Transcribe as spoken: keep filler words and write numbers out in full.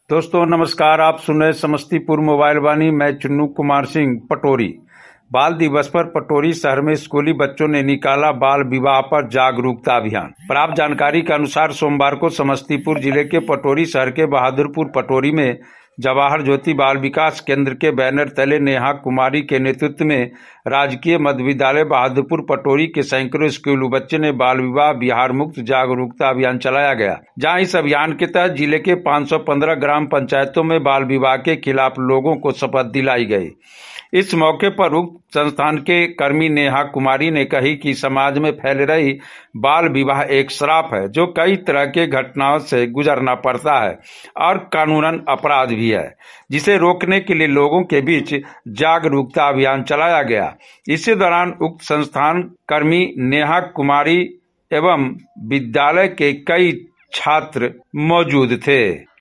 दोस्तों नमस्कार। आप सुन रहे समस्तीपुर मोबाइल वाणी। मैं चुन्नू कुमार सिंह पटोरी। बाल दिवस पर पटोरी शहर में स्कूली बच्चों ने निकाला बाल विवाह पर जागरूकता अभियान। प्राप्त जानकारी के अनुसार सोमवार को समस्तीपुर जिले के पटोरी शहर के बहादुरपुर पटोरी में जवाहर ज्योति बाल विकास केंद्र के बैनर तले नेहा कुमारी के नेतृत्व में राजकीय मध्य विद्यालय बहादुरपुर पटोरी के सैकड़ों स्कूली बच्चे ने बाल विवाह बिहार मुक्त जागरूकता अभियान चलाया गया, जहां इस अभियान के तहत जिले के पाँच सौ पंद्रह ग्राम पंचायतों में बाल विवाह के खिलाफ लोगों को शपथ दिलाई गई। इस मौके पर उक्त संस्थान के कर्मी नेहा कुमारी ने कही कि समाज में फैल रही बाल विवाह एक श्राप है, जो कई तरह के घटनाओं से गुजरना पड़ता है और कानूनन अपराध भी है, जिसे रोकने के लिए लोगों के बीच जागरूकता अभियान चलाया गया। इसी दौरान उक्त संस्थान कर्मी नेहा कुमारी एवं विद्यालय के कई छात्र मौजूद थे।